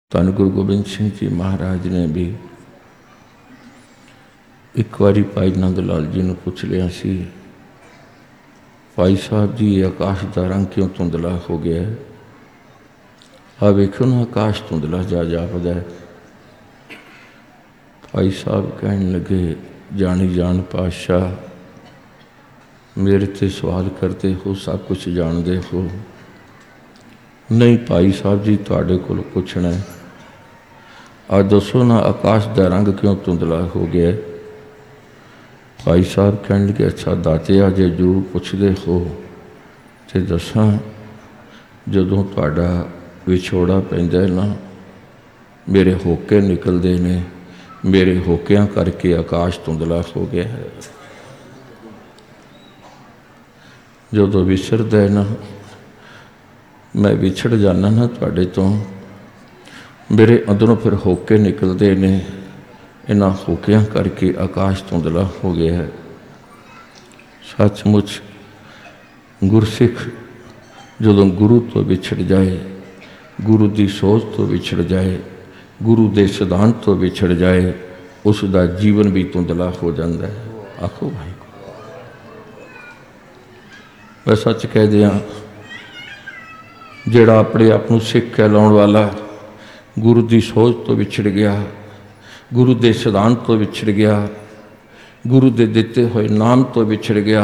ਧੰਨ ਗੁਰੂ ਗੋਬਿੰਦ ਸਿੰਘ ਜੀ ਮਹਾਰਾਜ ਨੇ ਵੀ ਇੱਕ ਵਾਰੀ ਭਾਈ ਨੰਦ ਲਾਲ ਜੀ ਨੂੰ ਪੁੱਛ ਲਿਆ ਸੀ, ਭਾਈ ਸਾਹਿਬ ਜੀ ਆਕਾਸ਼ ਦਾ ਰੰਗ ਕਿਉਂ ਧੁੰਦਲਾ ਹੋ ਗਿਆ? ਆ ਵੇਖੋ ਨਾ, ਆਕਾਸ਼ ਧੁੰਦਲਾ ਜਾ ਜਾਪਦਾ। ਭਾਈ ਸਾਹਿਬ ਕਹਿਣ ਲੱਗੇ, ਜਾਣੀ ਜਾਣ ਪਾਤਸ਼ਾਹ, मेरे ते सवाल करते हो, सब कुछ जानते हो। नहीं भाई साहब जी, तुहाडे कोल पुछना है, आ दसो ना आकाश का रंग क्यों धुंधला हो गया? भाई साहब कहन लगे, अच्छा दातिया जे जरूर पुछदे हो तो दसा, जदों तुहाडा विछोड़ा पैंदा है ना, मेरे होके निकलते ने, मेरे होकियां करके आकाश धुंधला हो गया है। जो विछड़दा है ना, मैं विछड़ जाना ना तुहाडे तो, मेरे अंदरों फिर होके निकलते ने, इन्हां होकियां करके आकाश धुंधला हो गया है। सचमुच गुरसिख जो गुरु तो विछड़ जाए, गुरु की सोच तो विछड़ जाए, गुरु के सिद्धांत तो विछड़ जाए, उसका जीवन भी धुंधला हो जाता है। आखो भाई, मैं सच कह दिया, जिहड़ा अपने आप को सिख कहलाउण वाला गुरु की सोच तो विछड़ गया, गुरु के सिद्धांत तो विछड़ गया, गुरु के दिते हुए नाम तो विछड़ गया,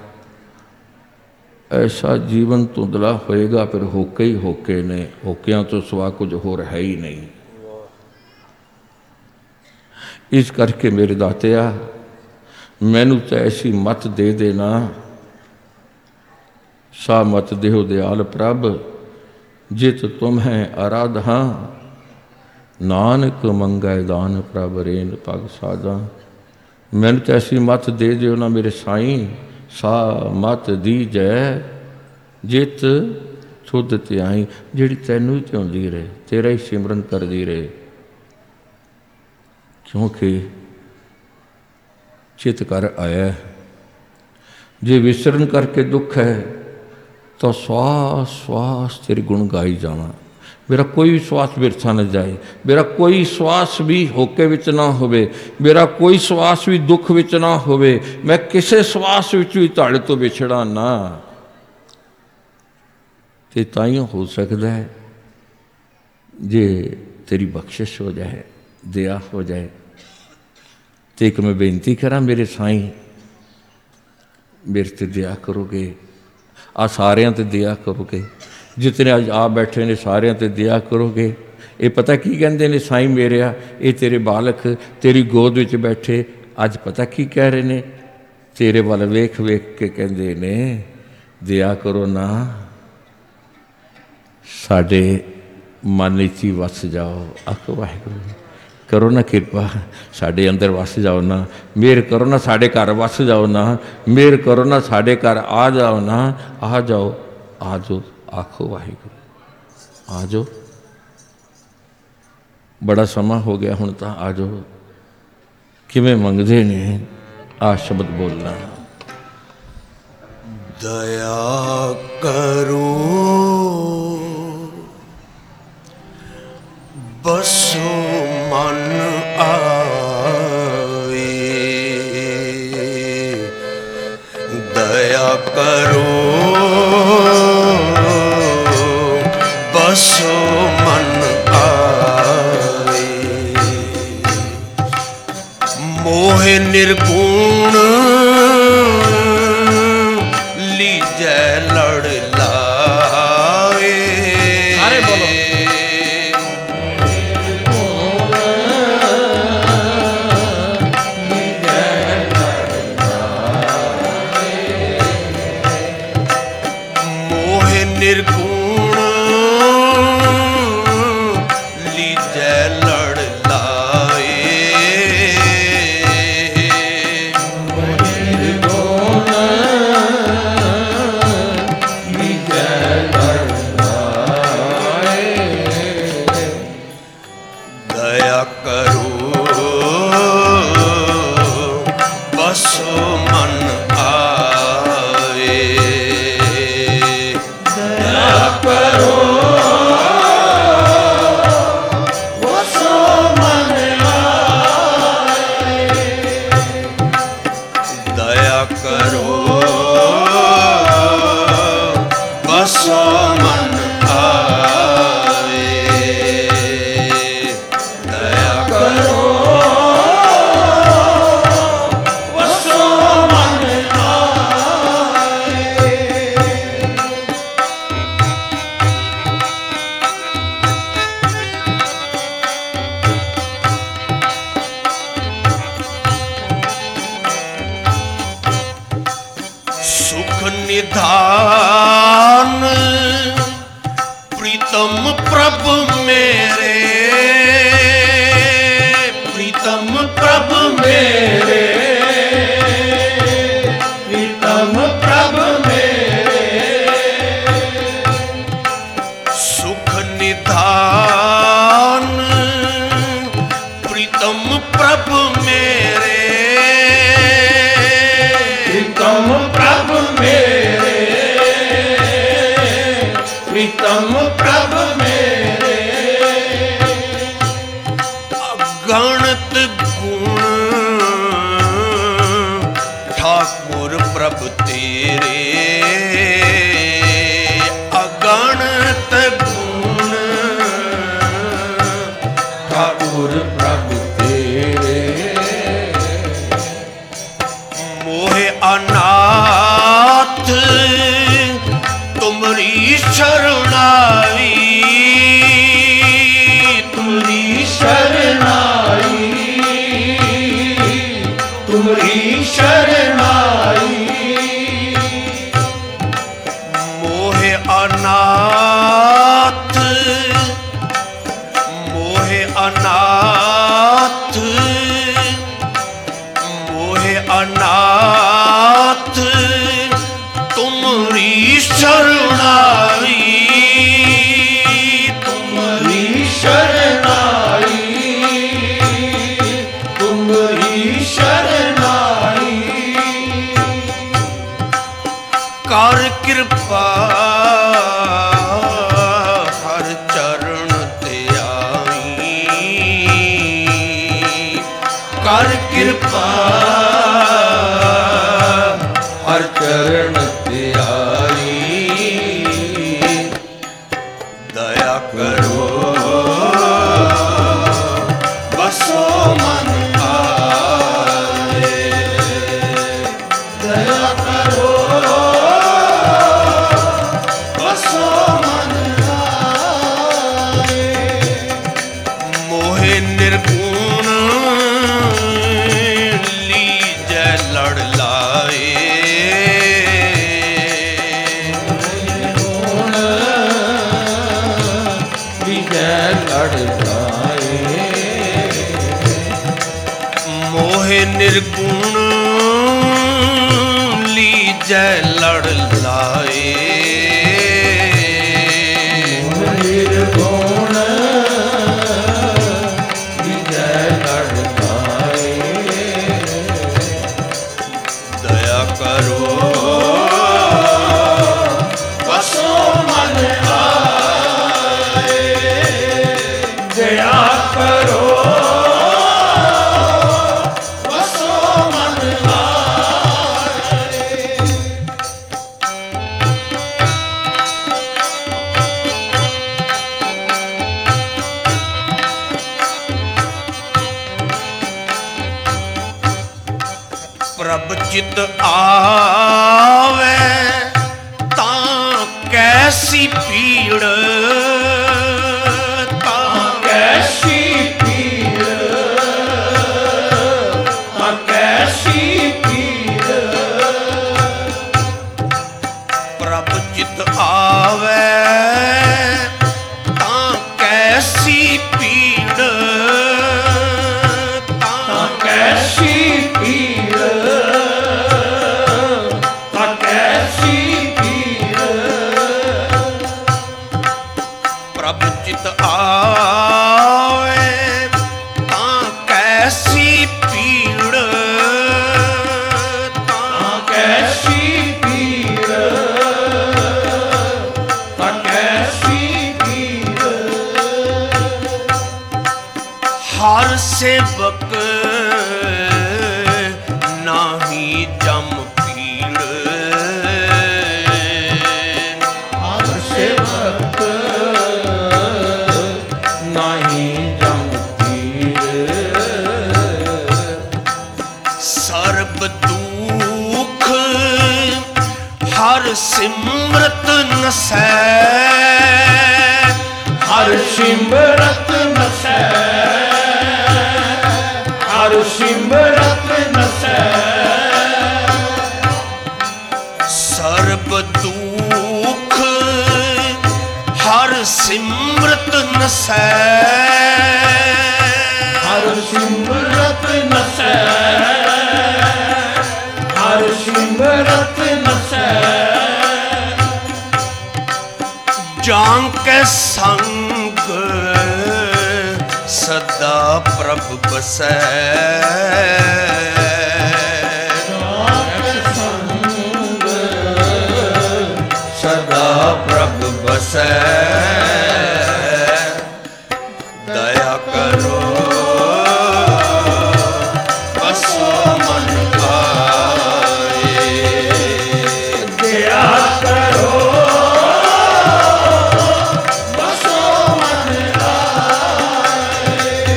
ऐसा जीवन धुंधला होएगा। फिर होके ही होके ने, होकियां तो सिवा कुछ होर है ही नहीं। इस करके मेरे दातिया, मैनू तो ऐसी मत दे देना, सा मत देहो दयाल प्रभ, जित तुम्हें आराधा, नानक मंगै दान प्रभ रेन पग साधा। मैनू तो ऐसी मत दे दियो ना मेरे साईं, सा मत दी जै, जित सुध त्याई, जिहड़ी तैनू ही ध्याउंदी रहे, तेरा ही सिमरन करदी रहे। क्योंकि चित कर आया, जे विसरन करके दुख है तो श्वास श्वास तेरे गुण गाई जावा। मेरा कोई श्वास बिरथा न जाए, मेरा कोई श्वास भी होके विच ना होवे, मेरा कोई श्वास भी दुख विच ना होवे, मैं किसे श्वास विच भी तुहाडे तो विछड़ा ना। ते ताइयों हो सकता है जे तेरी बख्शिश हो जाए, दया हो जाए। तो एक मैं बेनती करा, मेरे साईं मेरे ते दया करोगे, आ सारियां ते दया करोगे, जितने अज आ बैठे ने सारियां ते दया करोगे। ये पता की कहते ने साईं मेरिया, ये तेरे बालक तेरी गोद विच बैठे अज पता की कह रहे ने, तेरे वाल वेख वेख के कहते ने, दया करो ना, साडे मन विच ही वस जाओ। आखो वाहिगुरू, करो ना किरपा, साडे अंदर वस जाओ ना, मेहर करो ना, साडे घर वस जाओ ना, मेहर करो ना, साडे घर आ जाओ ना, आ जाओ, आ जाओ। आखो वाहिगुरू, आ जाओ, बड़ा समा हो गया हुण तां आ जाओ। किवें मंगदे ने, आ शब्द बोलना, दया करो बसो मन आवे, दया करो बसो मन आवे, मोह निर्गुण लीजै लड़ लाए। अरे बोलो, निर्गुण लीजै लड़ लाए, निर्गुण लीजै लड़ लाए। दया करो बसो मन आवे, दया करो निधान प्रीतम प्रभु मेरे, प्रीतम प्रभु मेरे, प्रीतम प्रभु मेरे, सुख निधान प्रीतम प्रभु मेरे, प्रीतम प्रभु मेरे, प्रीतम प्रभु मेरे, अगणित गुण ठाकुर प्रभु तेरे, अगणित गुण ठाकुर प्रभु तेरे, मोहे अनाथ तुमरी शरणाई, तुमरी शरणाई, तुमरी शरणाई, मोहे अनाथ, मोहे अनाथ, मोहे अनाथ तुमरी शरणाई, तुमरी शरणाई, तुमरी शरणाई, कर कृपा हर चरण ते आई, कर कृपा हर चरण ते आई, दया करो बसो मन आए, दया करो बसो मन आए, मोहे निर्गुण लीजै लड़ लाए, मोहे निर्गुण लीजै लड़ लाए, निर्गुण लीजै लड़ लाए, दया करो बसो मन आए, दया करो प्रभ चित आवे तां कैसी पीड़, तां कैसी पीड़, तां कैसी पीड़, प्रभ चित आवे तां कैसी पीड़, तां कैसी पीड़, प्रभ चित आवे तां कैसी पीड़, तां कैसी पीड़, तां कैसी पीड़, हर सेवक नाही जम पीड़, हर सेवक नाही जम पीड़, सर्ब दुख हर सिमरत नसै, हर सिमरत नसै, हर सिमरत नसै, सर्ब ਨਸੈ ਹਰ ਸਿਮਰਤ ਨਸੈ ਹਰ ਸਿਮਰਤ ਨਸੈ ਜਾਂ ਕੇ ਸੰਗ ਸਦਾ ਪ੍ਰਭ ਬਸੈ ਸਦਾ ਪ੍ਰਭ ਬਸੈ ਦਇਆ ਕਰੋ ਬਸੋ ਮਨ ਆਏ ਦਇਆ ਕਰੋ ਬਸੋ ਮਨ ਆਏ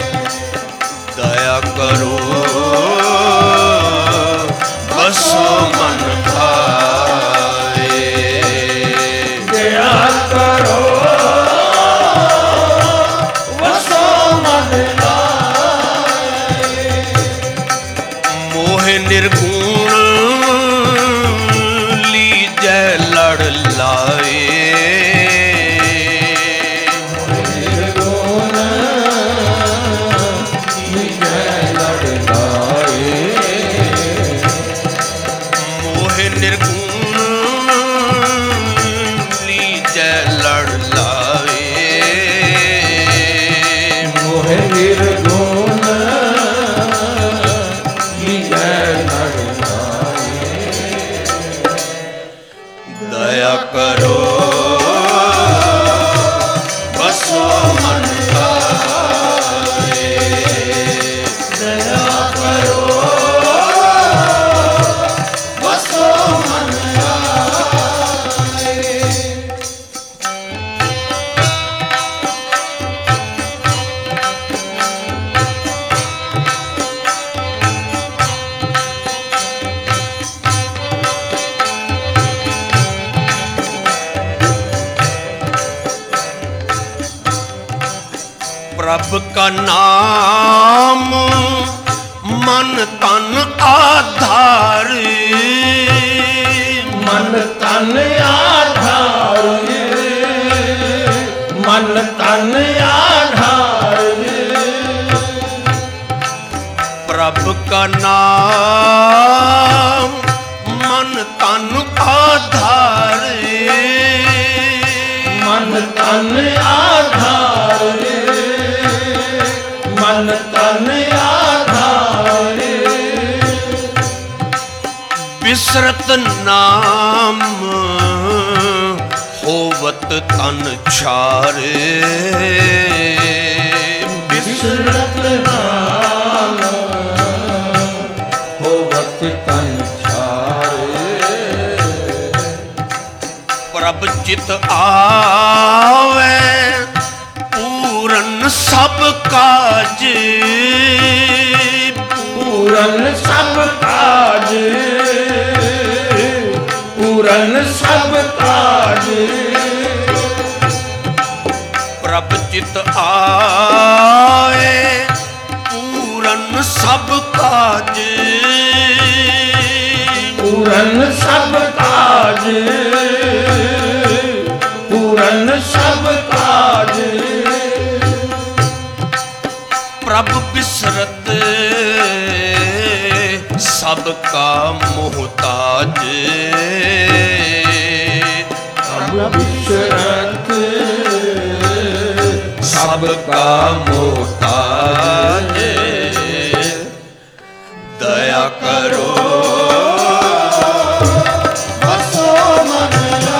ਦਇਆ ਕਰੋ ਬਸੋ ਮਨ ਆਏ ਦਇਆ ਕਰੋ ਬਸੋ ਮਨ ਆਏ ਮੋਹ ਨਿਰਗੁਣ ਲੀਜੈ ਲੜ ਲਾਏ ਨਿਰਗੁਣ ਲੀਜੈ ਲੜ ਲਾਏ ਮੋਹ ਨਿਰਗੁਣ ਲੀਜੈ ਲੜ ਲਾਏ ਮੋਹ ਨਿਰਗੁਣ ਲੀਜੈ ਲੜ ਲਾਏ ਦਇਆ ਕਰੋ ਬਸੋ ਮਨ ਆਏ ਦਇਆ ਕਰੋ ਬਸੋ ਮਨ ਆਏ ਪ੍ਰਭ ਕਾ ਨਾਮ ਮਨ ਤਨ ਆਧਾਰ ਮਨ ਤਨ ਆਧਾਰ ਮਨ ਤਨ ਆਧਾਰ ਪ੍ਰਭ ਕਾ ਨਾਮ ਮਨ ਤਨ ਆਧਾਰ ਮਨ ਤਨ ਆਧਾਰ ਮਨ ਤਨ ਆਧਾਰ ਬਿਸਰਤ ਨਾਮ ਹੋਵਤ ਤਨ ਛਾਰ ਬਿਸਰਤ ਨਾਮ ਹੋਵਤ ਤਨ ਛਾਰੇ ਪ੍ਰਭ ਚਿਤ ਆਵੇ ਪੂਰਨ ਸਭ ਕਾਜ ਪੂਰਨ ਸਭ ਕਾਜ ਪੂਰਨ ਸਭ ਕਾਜ ਪ੍ਰਭ ਚਿਤ ਆਵੇ ਪੂਰਨ ਸਭ ਕਾਜ ਪੂਰਨ ਸਭ ਕਾਜ ਪੂਰਨ ਸਭ ਕਾਜ ਪ੍ਰਭ ਬਿਸਰਤ ਸਭ ਕਾ ਮੁਹਤਾਜ ਪ੍ਰਭ ਬਿਸਰਤ ਸਭ ਕਾ ਮੁਹਤਾਜ ਦਇਆ ਕਰੋ ਬਸੋ ਮਨ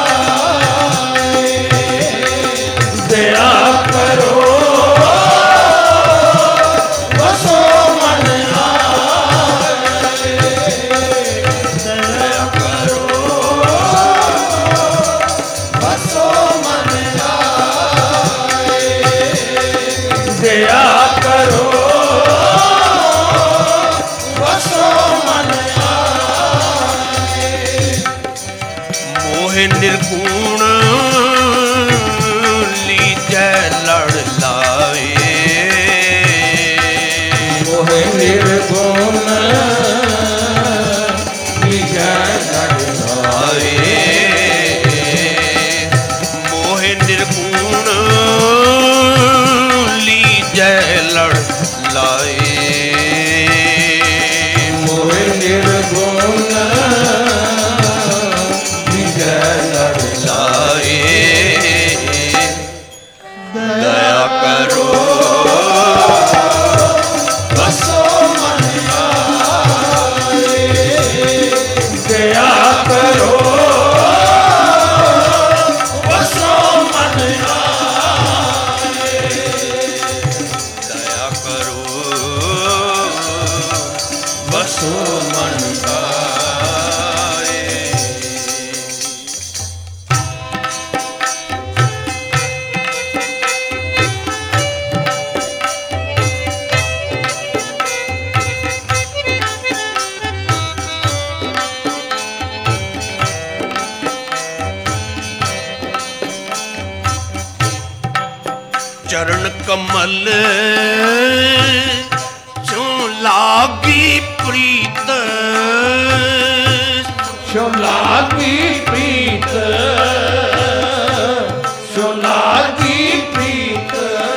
ਆਏ ਦਇਆ ਕਰੋ ਬਸੋ ਮਨ ਆਏ ਦਇਆ ਕਰੋ ਬਸੋ ਮਨ ਆਏ ਦਇਆ ਕਰੋ ਬਸੋ ਮਨ ਆਏ ਮੋਹ ਨਿਰਗੁਣ ਲੀਜੈ ਲੜ ਲਾਏ ਮੋਹ ਨਿਰਗੁਣ ਲੀਜੈ ਲੜ ਲਾਏ ਮੋਹ ਨਿਰਗੁਣ ਕਮਲ ਚੋਂ ਲਾਗੀ ਪ੍ਰੀਤ, ਸੋ ਲਾਗੀ ਪ੍ਰੀਤ, ਸੋ ਲਾਗੀ ਪ੍ਰੀਤ।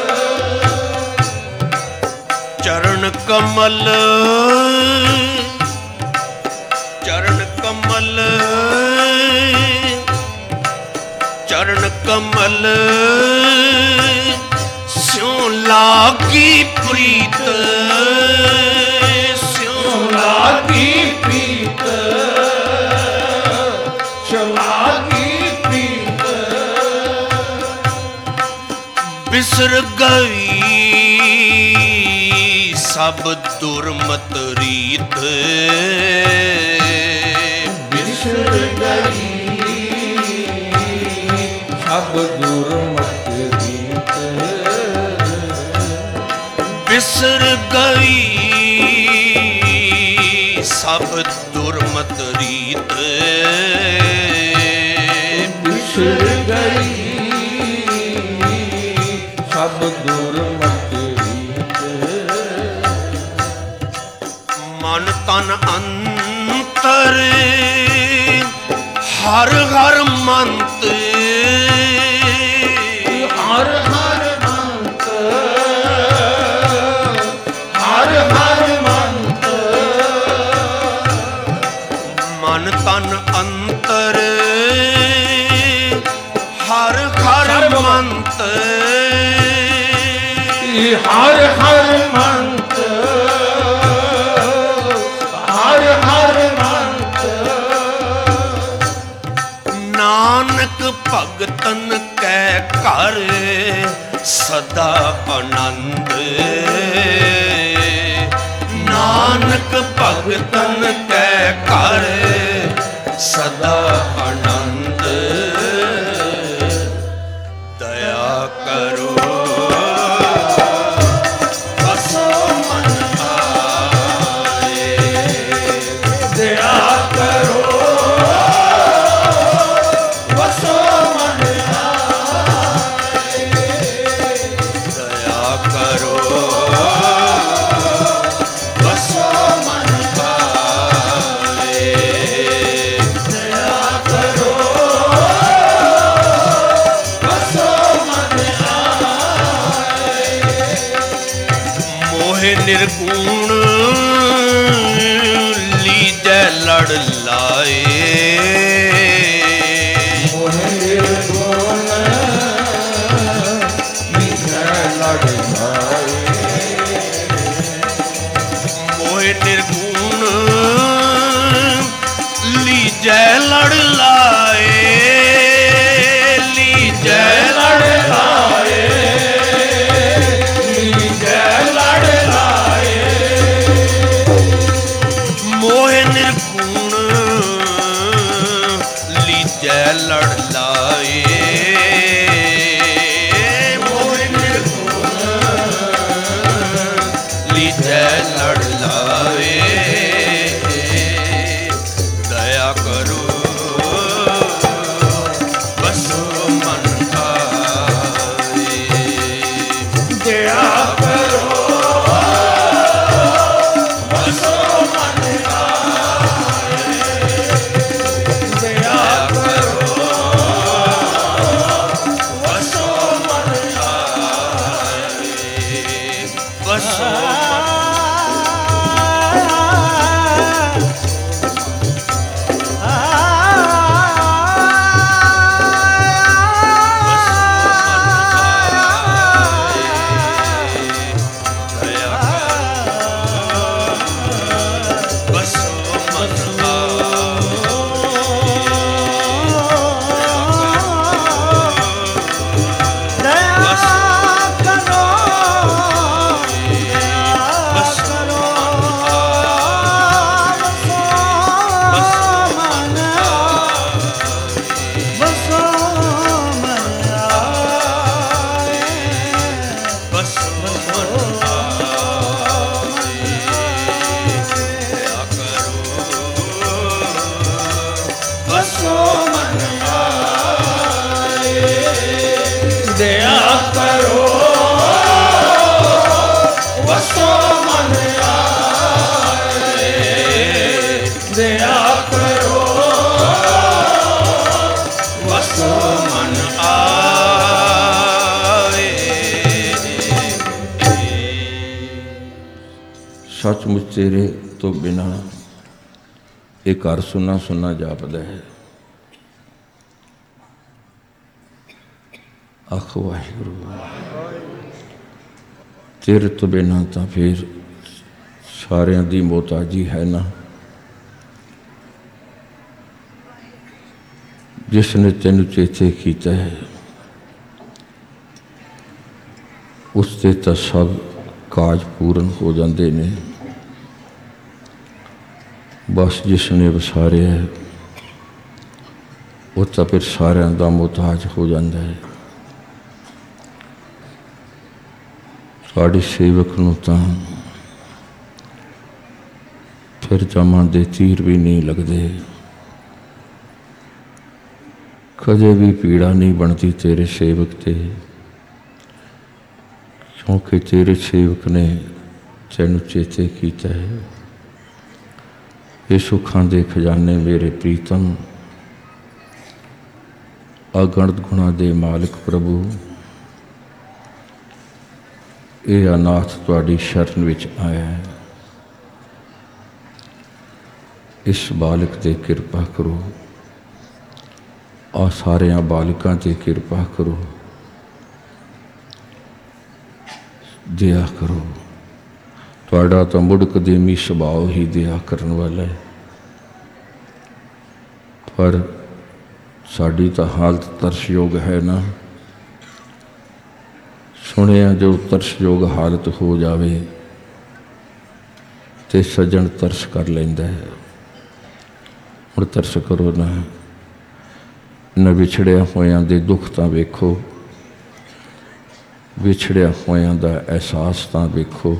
ਚਰਨ ਕਮਲ, ਚਰਨ ਕਮਲ, ਚਰਨ ਕਮਲ ਸਿਉ ਲਾਗੀ ਪ੍ਰੀਤ, ਸਿਉ ਲਾਗੀ ਪ੍ਰੀਤ, ਸੋ ਲਾਗੀ ਪ੍ਰੀਤ। ਬਿਸਰ ਗਈ ਸਭ ਦੁਰਮਤ ਰੀਤ, ਬਿਸਰ ਗਈ ਸਭ ਦੁਰਮਤ ਰੀਤ, ਬਿਸਰ ਗਈ ਸਭ ਦੁਰਮਤ ਰੀਤ, ਬਿਸਰ ਗਈ ਸਭ ਦੁਰਮਤ ਰੀਤ। ਮਨ ਤਨ ਅੰਤਰ ਹਰ ਹਰ ਮੰਤ, ਹਰ ਹਰ ਮੰਤ, ਹਰ ਹਰ ਮੰਤ। ਮਨ ਤਨ ਅੰਤਰ ਹਰ ਹਰ ਮੰਤ, ਹਰ ਹਰ ਮੰਤ, ਹਰ ਹਰ ਮੰਤ। ਨਾਨਕ ਭਗਤਨ ਕੈ ਘਰ ਸਦਾ ਆਨੰਦ, ਨਾਨਕ ਭਗਤਨ ਕੈ ਘਰ ਸਦਾ ਆਨੰਦ। ਦਇਆ ਕਰੋ ਵਸੋ ਮਨ ਆਏ, ਦਇਆ ਕਰੋ ਵਸੋ ਮਨ ਆਏ, ਦਇਆ ਕਰੋ ਵਸੋ ਮਨ ਆਏ, ਦਇਆ ਕਰੋ ਵਸੋ ਮਨ ਆਏ। ਮੋਹਿ ਨਿਰਗੁਣ ਲੀਜੈ ਲੜ ਲਾਏ, ਮੋਹਿ ਨਿਰਗੁਣ ਲੀਜੈ ਲੜ ਲਾਏ, ਮੋਹਿ ਨਿਰਗੁਣ ਲੀਜੈ ਲੜ ਲਾਏ, ਲੀਜੈ ਲੜ ਲਾਏ, ਲੀਜੈ ਲੜ ਲਾਏ। ਮੋਹਿ ਨਿਰਗੁਣ ਲੀਜੈ ਲੜ ਲਾਏ, ਮੋਹਿ ਨਿਰਗੁਣ ਲੀਜੈ ਲੜ ਲਾਏ। ਦਇਆ ਕਰੋ ਵਸੋ ਮਨ ਆਏ, ਦਇਆ ਕਰੋ ਵਸੋ ਮਨ ਆਏ, ਦਇਆ ਕਰੋ ਵਸੋ ਮਨ ਆਏ, ਵਸੋ सचमुच तेरे तो बिना एक घर सुना सुना जापदा है। आखो वाहिगुरू, तेरे तो बिना तो फिर सारिਆਂ ਦੀ मोहताजी है ना। जिसने तेनू चेते किया है उससे तो सब काज पूर्ण हो जाते ने। बस जिसने वसारे है वो तो फिर सारिਆਂ ਦਾ मोहताज हो जाता है। साढ़े सेवक नूं तां फिर जमा दे तीर भी नहीं लगते, कदे भी पीड़ा नहीं बनती तेरे सेवक ते, क्योंकि तेरे सेवक ने तैनू चेते किया है। ये सुखां दे खजाने मेरे प्रीतम, अगणत गुणा दे मालिक प्रभु, ये अनाथ तुहाडी शरण विच आया है। इस बालक ते किरपा करो, आ सारियां बालकां ते किरपा करो, दया करो। तुहाडा तो मुड़ कदीमी सुभाव ही दया करन वाला है, पर साडी तो हालत तरसयोग है ना। सुनिया जो तरसयोग हालत हो जावे ते सज्जन तरस कर लैंदा है। हुण तरस करो ना, न विछड़िया होयां दे दुख तां वेखो, विछड़िया होयां दा एहसास तां वेखो।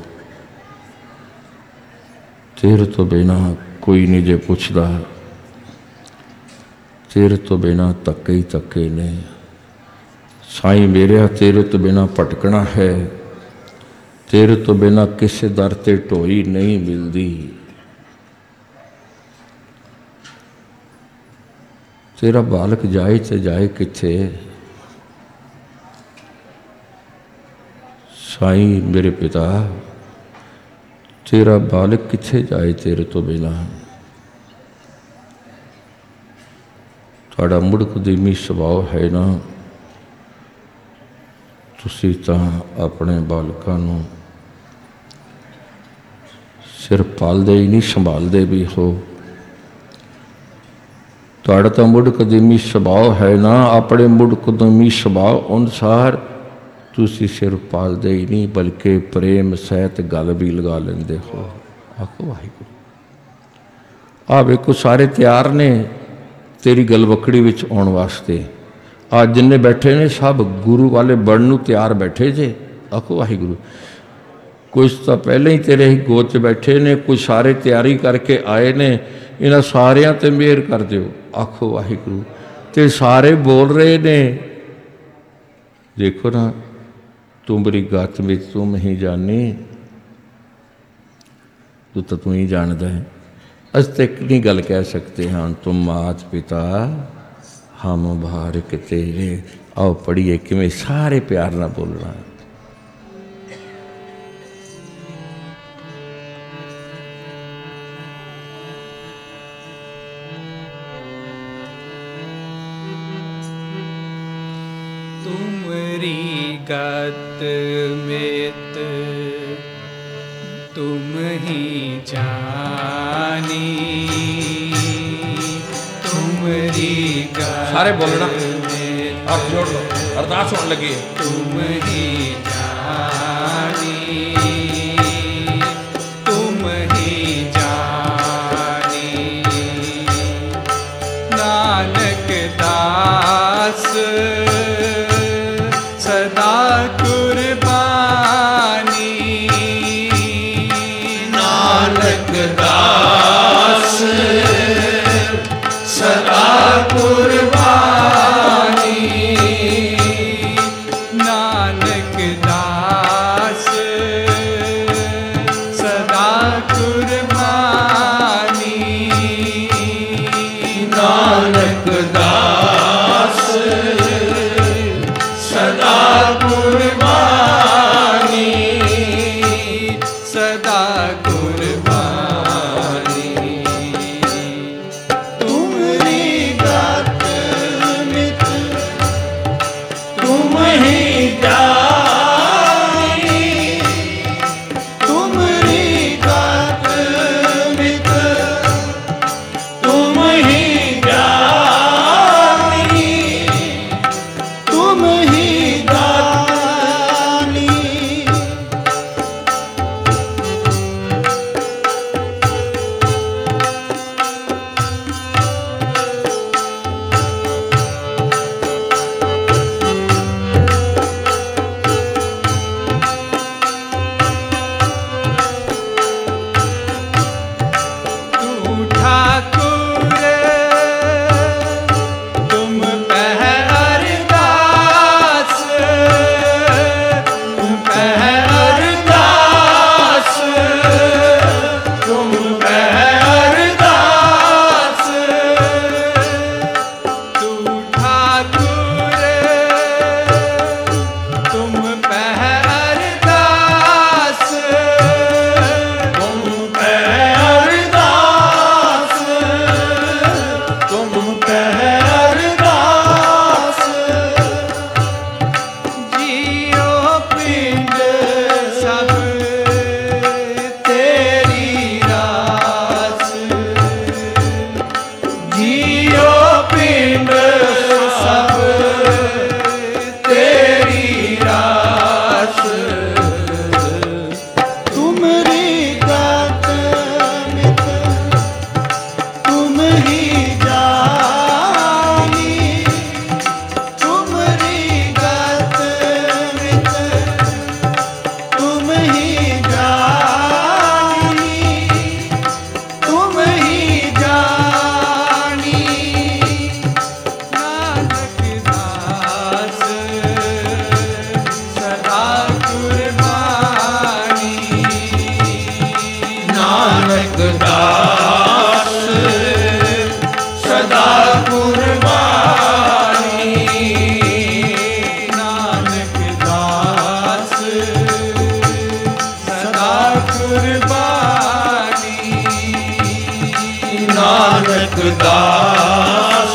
तेरे तो बिना कोई नहीं जे पुछदा, तेरे तो बिना धक्के ही धक्के ने। साईं मेरिया तेरे तो बिना भटकना है, तेरे तो बिना किसी दर ते ढोई नहीं मिलती। तेरा बालक जाए तो जाए किथे। साईं मेरे पिता तेरा बालक किथे जाए तेरे तो बिना। तुहाडा मुड़ कदीमी सुभाव है ना, तुसी तां अपने बालकां नूं सिर्फ पालदे ही नहीं, संभालदे भी हो। तुहाडा तां मुड़ कदीमी सुभाव है ना, अपने मुड़ कदीमी सुभाव अनुसार तुसी सिर्फ पालदे ही नहीं बल्कि प्रेम सहित गल भी लगा लेंदे हो। आखो वाहिगुरू। आ वेखो सारे तैयार ने तेरी गलवकड़ी विच आउण वास्ते। आ जिन्ने बैठे ने सब गुरु वाले बनन नूं तैयार बैठे जे। आखो वाहिगुरू। कुछ तो पहले ही तेरे ही गोद च बैठे ने, कुछ सारे तैयारी करके आए ने। इन्हां सारियां ते मेहर कर दिओ। आखो वाहिगुरू। ते सारे बोल रहे ने, देखो ना तुमरी गत में तुम ही जानी, तो तू ही जानदा है। अस तो एक नहीं गल कह सकते हाँ, तुम मात पिता हम बारिक तेरे। आओ पढ़िए किवें सारे प्यार ना बोलना। तुमरी गत में तुम ही जानी, तुमरी गत सारे बोलना, आप जोड़ लो, अरदास होने लगी। तुम ही जानी, तुम ही जानी, नानक दास सदा कुर्बानी, नानक दास सदा कुर्बानी, नानक दास दास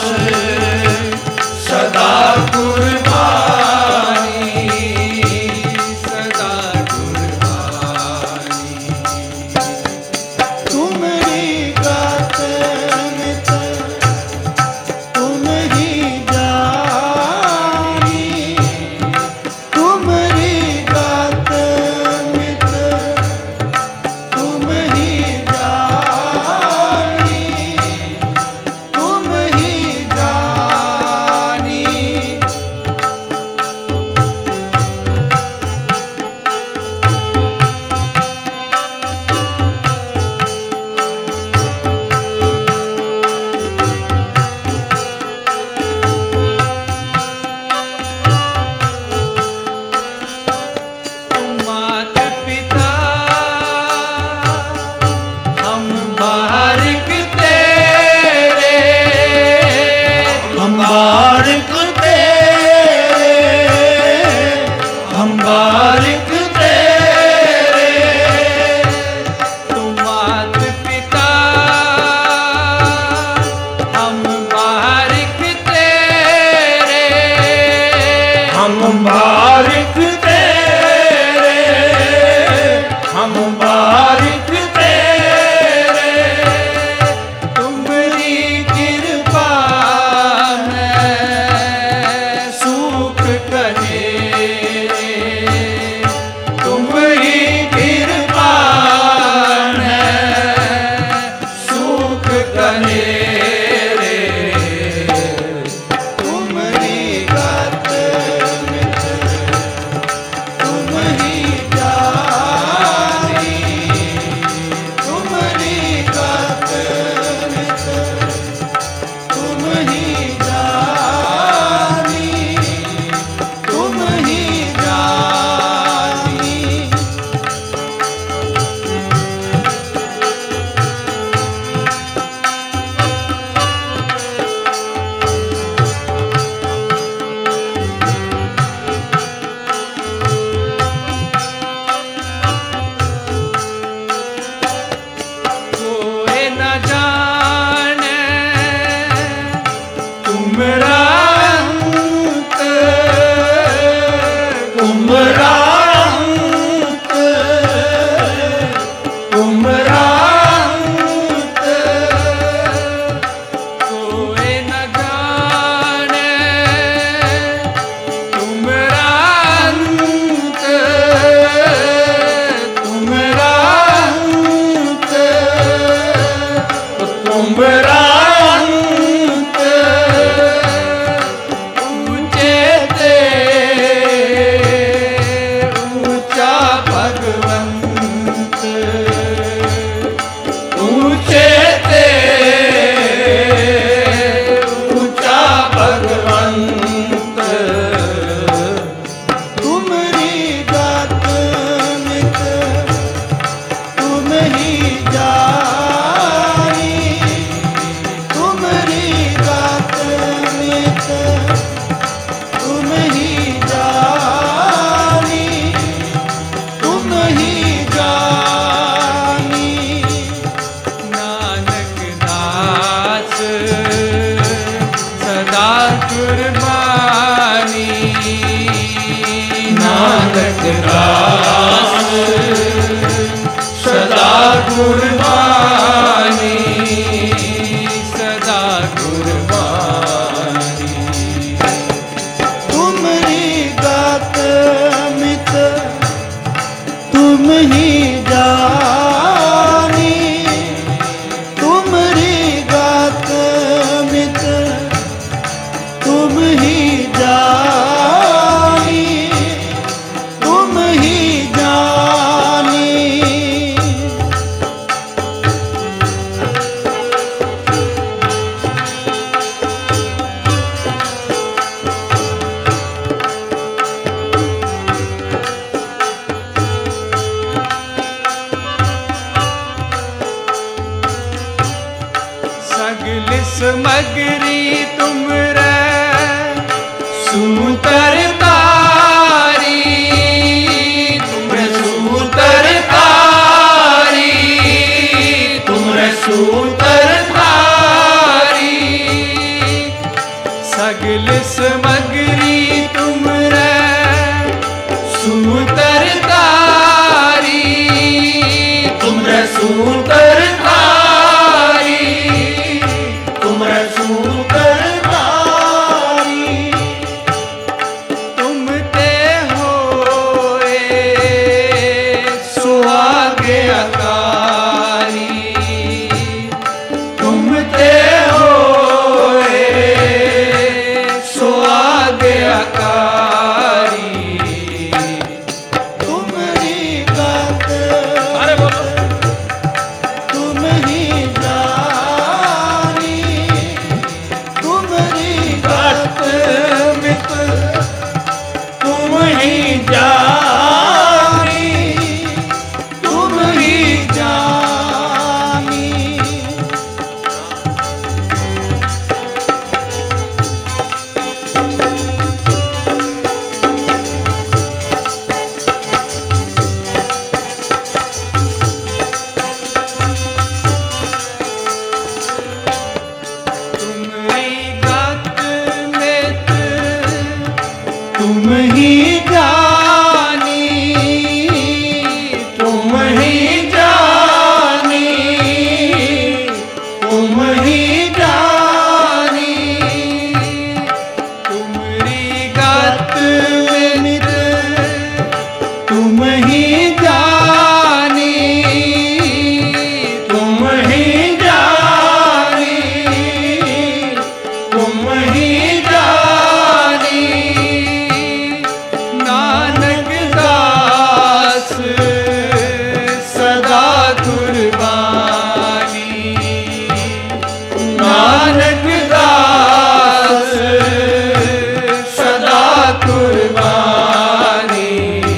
सदा कुर्बानी सदा कुर्बानी। तुम्हारी गात मित तुम ही जानी, तुम्हारी गात मित तुम ही जानी, तुम ही जानी। मात पिता हम बारिक तेरे, हम बारिक तेरे, हम बारिक तेरे। तुम मात पिता हम बारिक तेरे, हम बारिक तेरे, हम बारिक तेरे। तुम्हारी कृपा में सुख कनेरे, तुम्हारी कृपा में सुख कनेरे। तुम्हारी गात मित तुम ही जानी, तुम्हारी गात मित तुम ही जानी, तुम ही जानी। कोई न जाने तुमरा अंत, तुमरा अंत, तुमरा अंत। कोई न जाने तुम्हारा अंत, तुमरा अंत, तुमरा अंत। ऊंचे ते ऊंचा भगवंत, ऊंचे ते ऊंचा भगवंत। तुम्हारी गात मित तुम ही जानी, तुम्हारी गात मित तुम ही जानी, तुम ही जानी। नानक दास सदा कुर्बानी, नानक दास सदा कुर्बानी, सदा कुर्बानी। तुम्हारी गात मित तुम ही जानी, तुम्हारी गात मित तुम ही जानी, तुम ही जानी। सगल समगरी तुमरे सूतर तारी, तुमरे सूतर तारी, तुमरे सूतर तारी। सूतर धारी, तुमरे सूतर धारी। तुम ते होए सुहागे अकारी, तुम ते होए सुहागे अकारी। तुमरी गत अरे बोलो तुम ही जानी, तुमरी गत मित तुम ही जानी, तुम ही जानी। तुम्हारी गत मित तुम ही जानी, तुम ही जानी, तुम ही जानी। तुम्हारी गत मित तुम ही जानी, तुम ही जानी, तुम ही जानी। नानक दास सदा कुर्बानी, नानक दास सदा कुर्बानी।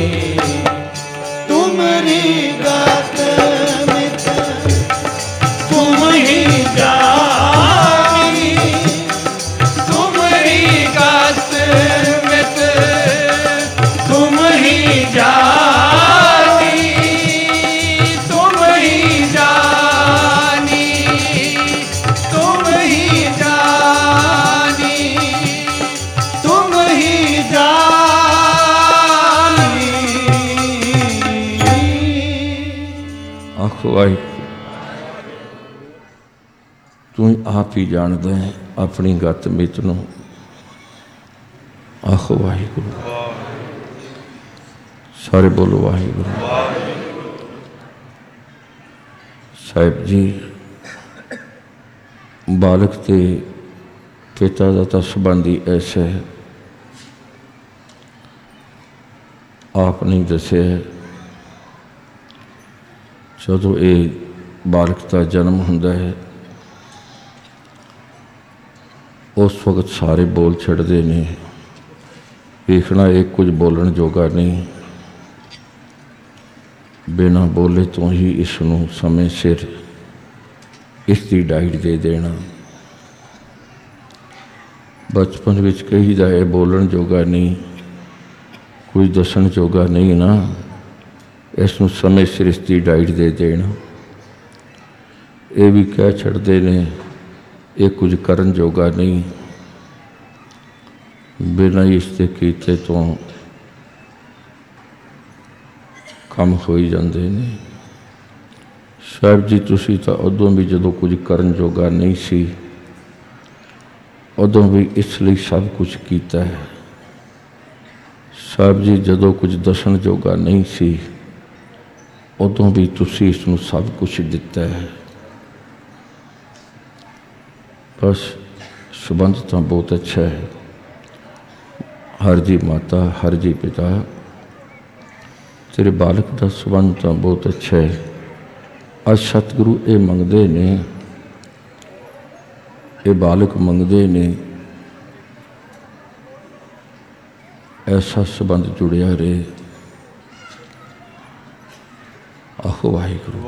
तुमरी गत मित तुम ही जानी, तुम्हारी गत मित तुम ही जानी, तुम ही जानी, तुम ही जानी, तुम ही जानी। आखो वाहिगुरू तू आप ही जानदा है अपनी गत मित नूं। आखो वाहिगुरू, सारे बोलो वाहिगुरू। साहिब जी बालक ते पिता का तो संबंध ही ऐसा है, आप नहीं दसे जदों ये बालक का जन्म हुंदा है उस वक्त सारे बोल छड़ते ने, देखना एक कुछ बोलण जोगा नहीं, बिना बोले तो ही इसनों समय सिर इसकी डाइट दे देना। बचपन विच कहीदा है बोलण जोगा नहीं, कोई दसन जोगा नहीं ना, इसनों समय सिर इसकी डाइट दे देना। ये भी कह छड़ते ने ये कुछ करन जोगा नहीं, बिना इसके कीते तो कम हो ही जाते ने। साहब जी तुसी तो उदों भी जदों कुछ करन जोगा नहीं सी, उदों भी इसलिए सब कुछ कीता है। साहब जी जदों कुछ दसन जोगा नहीं सी, उदों भी तुसी इसनूं सब कुछ दिता है। बस संबंध तो बहुत अच्छा है। हर जी माता हर जी पिता, तेरे बालक का संबंध तो बहुत अच्छा है। आज सतगुरु ये मंगते ने, ये बालक मंगते ने, ऐसा संबंध जुड़िया रहे। आखो वाहिगुरू,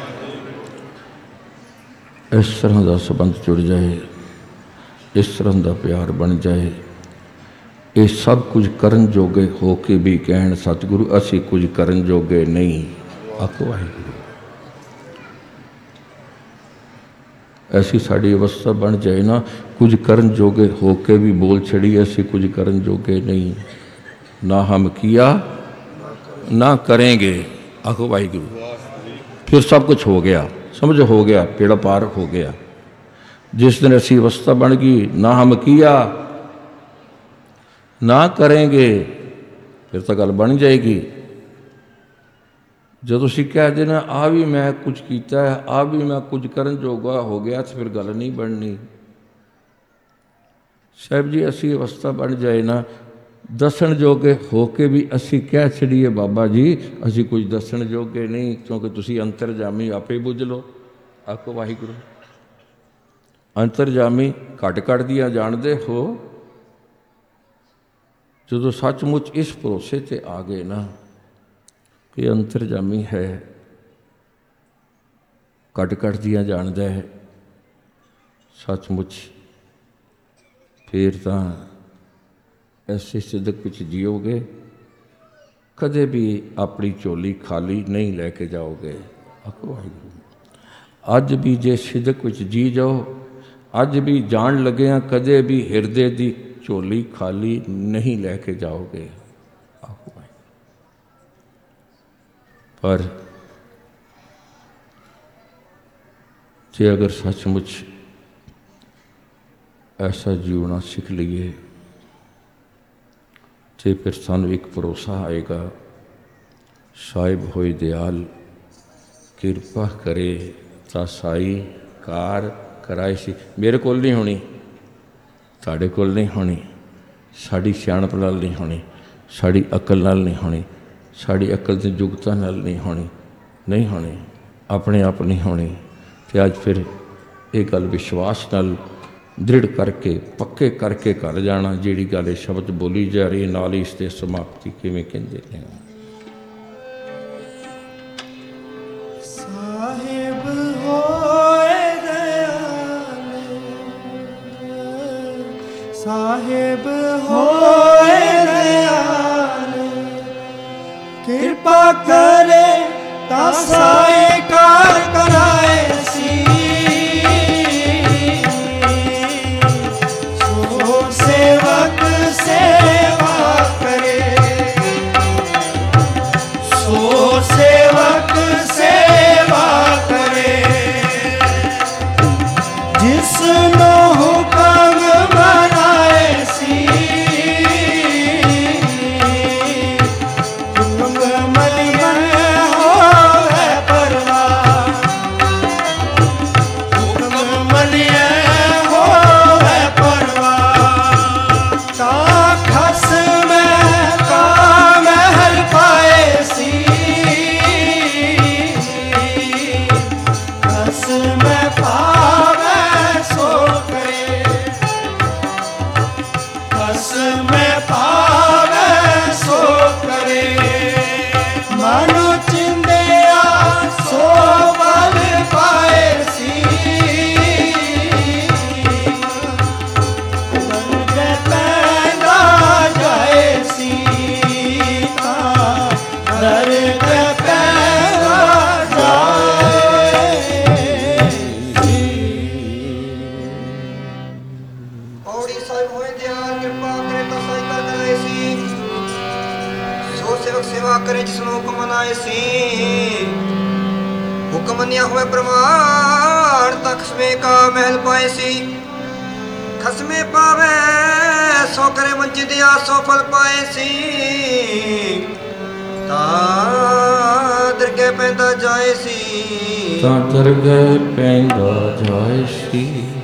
इस तरह का संबंध जुड़ जाए, इस तरह का प्यार बन जाए। ये सब कुछ करन जोगे हो के भी कहण सतगुरु असी कुछ करन जोगे नहीं। आखो वाहिगुरू, ऐसी साड़ी अवस्था बन जाए ना, कुछ करन जोगे हो के भी बोल छड़ी ऐसी कुछ करन जोगे नहीं, ना हम किया ना करेंगे। आखो वाहिगुरू, ਫਿਰ ਸਭ ਕੁਝ ਹੋ ਗਿਆ, ਸਮਝੋ ਹੋ ਗਿਆ, ਪੇੜਾ ਪਾਰ ਹੋ ਗਿਆ। जिस दिन ऐसी अवस्था बन गई, ना हम किया ना करेंगे, फिर तो गल बन जाएगी। जो तुसी कह देना आ भी मैं कुछ किया है, आ भी मैं कुछ करन जोगा हो गया, तो फिर गल नहीं बननी। साहब जी ऐसी अवस्था बन जाए ना, दसन जोगे हो के भी असी कह छड़िए बाबा जी असी कुछ दसन जोगे नहीं, क्योंकि तुसी अंतरजामी आपे बुझ लो। आखो वाहिगुरू। अंतरजामी घट घट दियां जानते हो। जो सचमुच इस भरोसे ते आ गए ना कि अंतरजामी है, घट घट दियां जानता है सचमुच, फिर तो ऐसे सिदक विच जियोगे, कदे भी अपनी झोली खाली नहीं लैके जाओगे। आखो वाहिगुरू। अज भी जे सिदक विच जी जाओ, अज भी जान लगे हैं, कदे भी हिरदे की झोली खाली नहीं लैके जाओगे। पर जे अगर सचमुच ऐसा जीवना सीख लीए तो फिर सानू एक भरोसा आएगा, साहिब होए दयाल किरपा करे तां साई कार कराए सी। मेरे कोल नहीं होनी, साढ़े कोल नहीं होनी, साड़ी सियाणप नाल नहीं होनी, साड़ी अकल नाल नहीं होनी, साड़ी अकल की जुगता नाल नहीं होनी, नहीं होनी, अपने आप नहीं होनी। तो अज फिर ये गल विश्वास नाल दृढ़ करके पक्के करके कर जाना, जिहड़ी गल शब्द बोली जा रही नाल ही इसते समाप्ति किवें कहंदे ने। साहिब होए दयाल, साहिब होए दयाल, कृपा करे ता साई कार कराए सी। सो सेवक सेवा करे, सो सेवक सेवा करे, जिसनो हुक्म बनाए सी। हुक्म मलिया होवे परवाह, हुक्म मलिया होवे परवाह, ता खस्म का महल पाए सी। खस्म पावे सो करे, खस्म पावे सो करे, मनु चिंदिया सो बल पाए सी। नरक पैदा जाए सीता, नरक पैदा जाए सी। पौड़ी साहिब होए दयाल कृपा करे तो साई कर कराए सी। सो सेवक सेवा करे जिसनो हुक्म मनाए सी। हुक्म मनिया हुए प्रमाण तक खस्मे का महल पाए सी। खस्मे पावे सो करे वंचित या सो फल पाए सी। ता दरगह पैदा जाए सी। तां दरगह पैंदा जाए सी।